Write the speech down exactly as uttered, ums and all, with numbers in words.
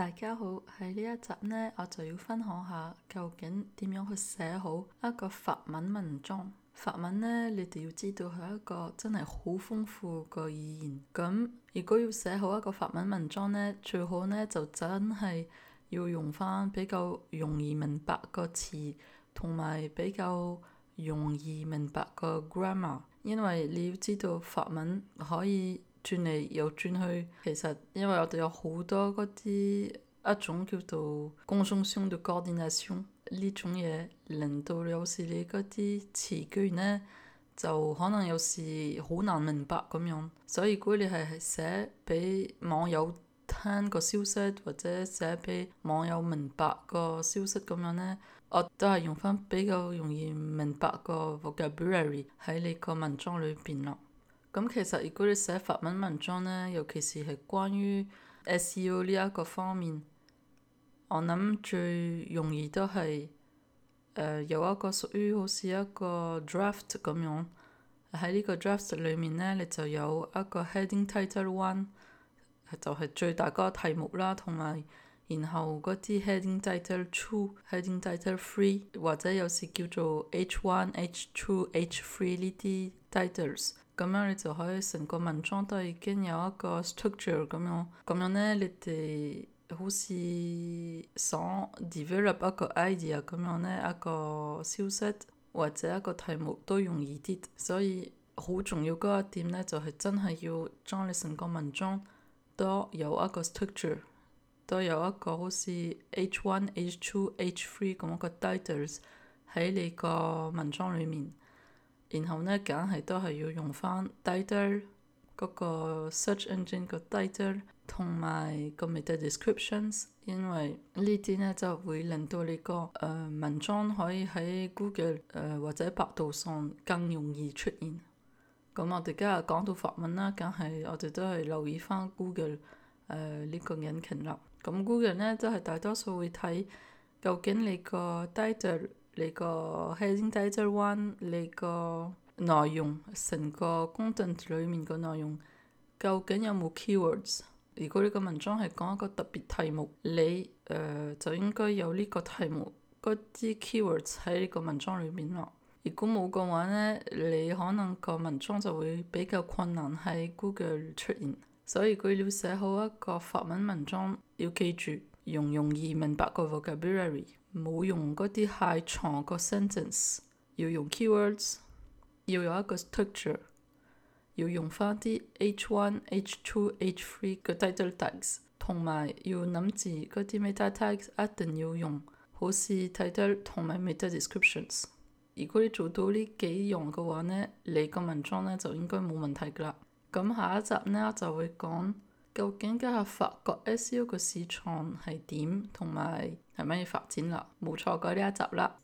大家好，喺呢一集呢，我就要分享下究竟點樣去寫好一個法文文章。法文呢，你哋要知道係一個真係好豐富個語言。咁如果要寫好一個法文文章呢，最好呢就真係要用翻比較容易明白個詞，同埋比較容易明白個 grammar。因為你要知道法文可以轉嚟又轉去，其實因為我哋有好多嗰啲一種叫做 conjonction de coordination 呢種嘢，令到有時你嗰啲詞句呢就可能有時好難明白咁樣。所以如果你係寫俾網友聽個消息，或者寫俾網友明白個消息咁樣呢，我都係用翻比較容易明白個 vocabulary 喺你個文章裏邊咯。咁其實如果你寫法文文章呢，尤其是係關於 S E O 呢一個方面，我諗最容易都係誒、呃、有一個屬於好似一個 draft 咁樣。喺呢個 draft 裏面呢，你就有一個 heading title one， 就係最大嗰個題目啦，同埋然後嗰啲 heading title two、heading title three， 或者有時叫做 H one、H two、H three 呢啲 titles。咁樣你就可以成個文章都已經有一個 structure 咁樣，咁樣呢，你哋好似想 develop 一個 idea 咁樣呢，一個消息或者一個題目都容易啲。所以好重要嗰一點呢，就係、是、真係要將你成個文章都有一個 structure， 都有一個好似 H one、H two、H three 咁樣嘅 titles 喺你個文章裏面。然後呢，梗係都係要用翻 title 嗰個 search engine 個 title 同埋個 meta descriptions， 因為呢啲呢就會令到你個誒、呃、文章可以喺 Google 誒、呃、或者百度上更容易出現。咁我哋今日講到法文啦，梗係我哋都係留意翻 Google 誒、呃、呢、這個引擎啦。咁 Google 呢都係大多數會睇究竟你個 title，你個 heading title one， 你個內容成個 content 裏面個內容究竟有冇 keywords？ 如果呢個文章係講一個特別題目，你誒、呃、就應該有呢個題目嗰啲 keywords 喺呢個文章裏面咯。如果冇嘅話呢，你可能個文章就會比較困難喺 Google 出現。所以如果你要寫好一個法文文章，要記住用容易明白個 vocabulary。冇用嗰啲太長個 sentence， 要用 keywords， 要有一個 structure， 要用翻啲 H one、H two、H three 嘅 title tags， 同埋要諗住嗰啲 meta tags 一定要用，好似 title 同埋 meta descriptions。如果你做到呢幾樣嘅話呢，你個文章呢就應該冇問題噶啦。咁下一集呢，我就會講究竟家下法國 S E O 嘅市場係點，同埋係乜嘢發展啦？冇錯過呢一集啦。